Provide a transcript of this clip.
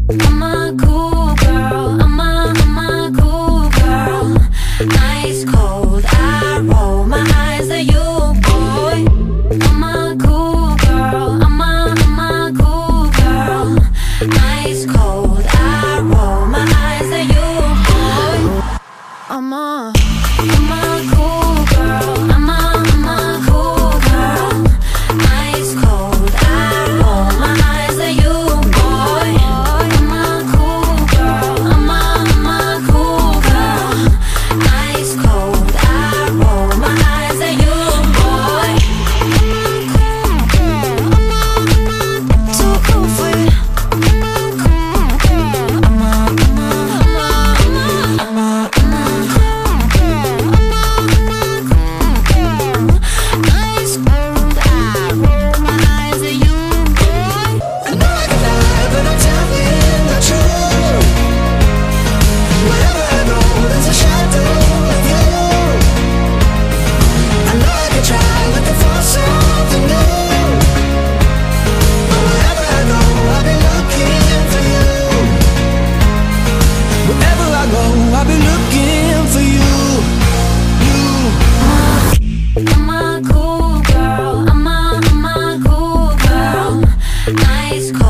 I'm a cool girl, I'm a cool girl. Ice cold, I roll my eyes at you, boy. I'm a cool girl, I'm a cool girl. Ice cold, I roll my eyes at you, boy. I'm a cool girl, I'm a cool girl. Ice cold, I roll my eyes at you, boy. I'm a cool girl, I'm a cool girl. Ice cold, I roll my eyes at you, boy. I'm too cool for you. Ice cold, I roll my eyes at you, boy. I know I can lie, but I'm telling the truth. Wherever I go, there's a shadow of you. I know I can try looking for something new, but wherever I go, I'll be looking for you. Wherever I go, I'll be looking for you. I'm a cool girl, I'm a cool girl. Ice cold.